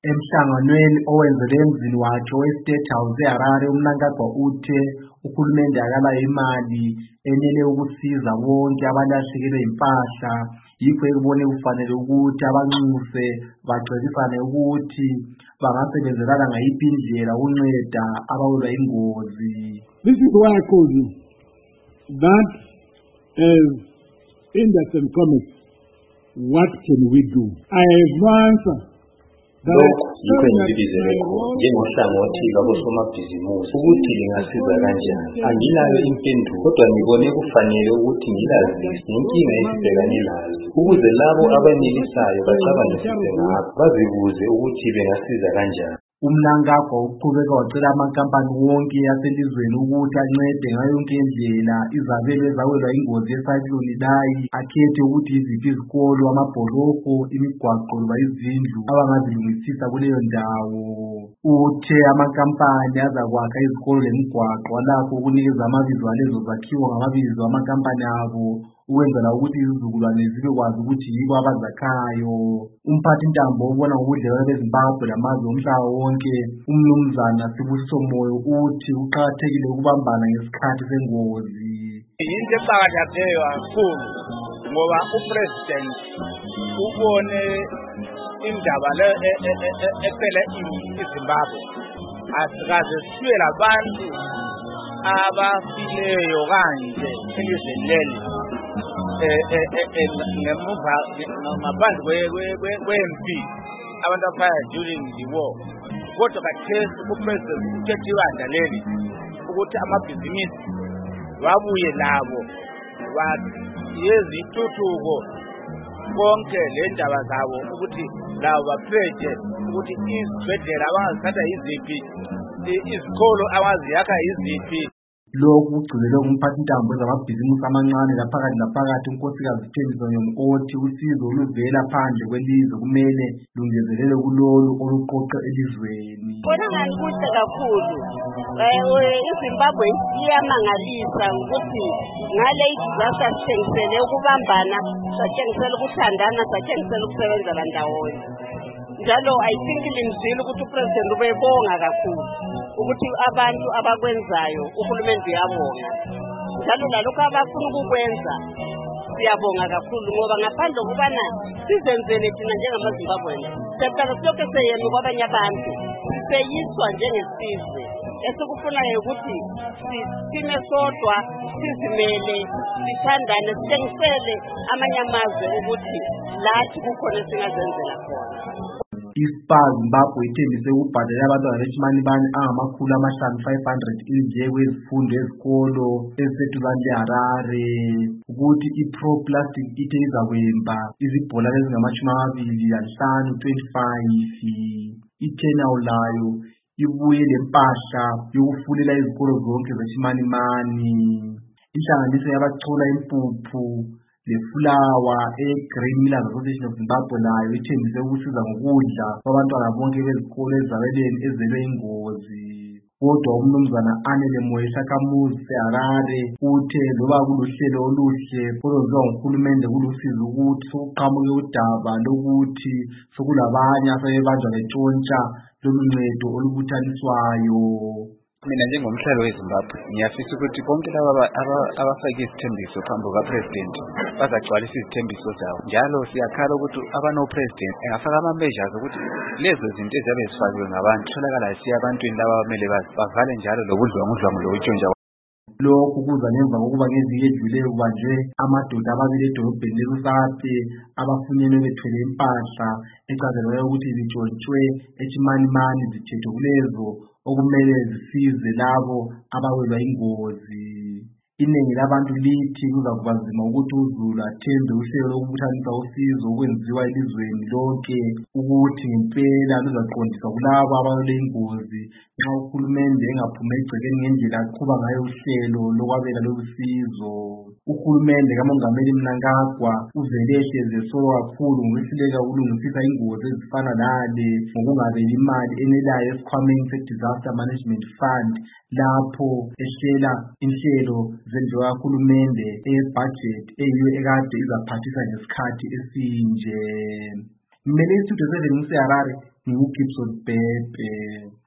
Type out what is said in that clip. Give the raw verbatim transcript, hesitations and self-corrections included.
Emhlanganweni owenzelwe emzini wakhe we-State House eHarare, uMnangagwa uthe uhulumende akalayo imali enele ukusiza bonke abalahlekelwe impahla, yikho ekubone kufanele ukuthi abanxuse bacebisane ukuthi bangasebenzelana ngayiphi indlela ukunceda abawelwa ingozi. This is why I called you. That as Anderson Comics, what can we do? I have no answer. Lokhu yikho engibizele khona njengohlangothi lwabosomabhizimusi ukuthi lingasiza kanjani. Anginayo impendulo, kodwa ngibone kufanele ukuthi ngilazise inkinga esibhekane nayo ukuze labo abanelisayo bacabangisise ngakho, bazibuze ukuthi bengasiza kanjani. UMnangagwa uqhubeka wacela amankampani wonke aselizweni ukuthi ancede ngayo yonke indlela izabelo ezawelwa ingozi yecyclone Idai, akhethe ukuthi yiziphi izikolo, amabholoho, imigwaqo loba izindlu abangazilungisisa kuleyo ndawo. Uthe amankampani azakwakha izikolo lemigwaqo alakho ukunikeza amabizo alezo zakhiwo ngamabizo amankampani abo ukwenzela ukuthi izizukulwane zibekwazi ukuthi yibo abazakhayo. Umphathi Ntambo ubona ngobudlelwano beZimbabwe lamazwe omhlaba wonke, uMnumzana Sibusiso Moyo uthi kuqakathekile ukubambana ngesikhathi sengozi. Into eqakathekileyo kakhulu ngoba uPresident ubone indaba le ephela iZimbabwe, asikaze sibe labantu abafileyo kanje elizweni leli ngemuva ngaphandle kwempi abantu abafaya during the war. Kodwa kathesi uPresident uthethe ibandla leli ukuthi amabhizinisi wabuye labo yezithuthuko konke le ndaba zabo ukuthi labo baphethe ukuthi izibhedlela abangazithatha yiziphi, izikolo abaziyakha yiziphi. Lokhu kugcinelwe ngumphathi Ntambo wezamabhizinisi amancane laphakathi laphakathi uNkosikazi Thembiso Nyomothi usizo oluvela phandle kwelizwe kumele lungezelele kulolu oluqoqe elizweni. Kona ngani kuhle kakhulu. iZimbabwe iyamangalisa ukuthi ngale disaster sitshengisele ukubambana, satshengisele ukuthandana, satshengisele ukusebenza ndawonye. Njalo I think limzile ukuthi uPresident ubebonga kakhulu ukuthi abantu abakwenzayo uhulumende uyabonga. Njalo lalokho abafuna ukukwenza siyabonga kakhulu ngoba ngaphandle kokubana sizenzele thina njengamaZimbabwe, seqala sonke seyemi kwabanye abantu, seyiswa njengesizwe. Esikufunayo ukuthi sime sodwa, sizimele, sithandane, sitshengisele amanye amazwe ukuthi lathi kukhona singazenzela khona. I-Spar Zimbabwe ithembise ukubhadala abantwana beChimanimani angamakhulu amahlanu five hundred indleko yezifundo ezikolo eziseduzane leHarare, ukuthi iPro Plastic ithe izakwemba izibholane ezingamashumi amabili lanhlanu twenty-five. iTenau layo ibuye lempahla yokufulela izikolo zonke zeChimanimani. Inhlanganiso yabachula impuphu lefulawa e-Green Millers Association of Zimbabwe layo ithembise ukusiza ngokudla kwabantwana bonke bezikolo ezabeleni ezelwe ingozi. Kodwa uMnumzana Anele Moyesha Kamuzi eHarare uthe loba kuluhlelo oluhle olwenziwa nguhulumende kulusizi ukuthi sokuqhamuke udaba lokuthi sokulabanye asebebanjwa betshontsha lolu ncedo olubuthaniswayo. Mina njengomhlali weZimbabwe ngiyafisa ukuthi bonke laba abafake isithembiso phambi kukaPresident bazagcwalisa izithembiso zabo. Njalo siyakhala ukuthi abanoPresident engafaka ama-measures ukuthi lezo zinto eziyabe zifakiwe ngabantu tholakala siya abantwini laba abamele bavale njalo lobudlwangudlwangu lokuntshontsha. Lokhu kuza ngemva kokuba ngeviki edluleyo kubanjwe amadoda ababili edolobheni leLusathe abafunyenwe bethwele impahla ecazelwayo ukuthi zitshontshwe eChimanimani zithethwe kulezo okumele zisize labo abawelwa ingozi. Iningi labantu lithi kuzakuba nzima ukuthi uZulu athembe uhlelo lokubuthanisa usizo okwenziwa elizweni lonke ukuthi ngempela luzaqondiswa kulabo abawelwe ingozi nxa uhulumende engaphuma egcekeni ngendlela aqhuba ngayo uhlelo lokwabela lolusizo. Uhulumende kaMongameli Mnangagwa uvele ehlezi esolwa kakhulu ngokwehluleka ukulungisisa ingozi ezifana nale ngokungabeli imali enelayo esikhwameni se-Disaster Management Fund lapho ehlela inhlelo zenziwa kahulumende e-budget eyiyo ekade izaphathisa ngesikhathi esinje. Mmele istudio seven ngiseHarare, ngingu Gibson Bhembe.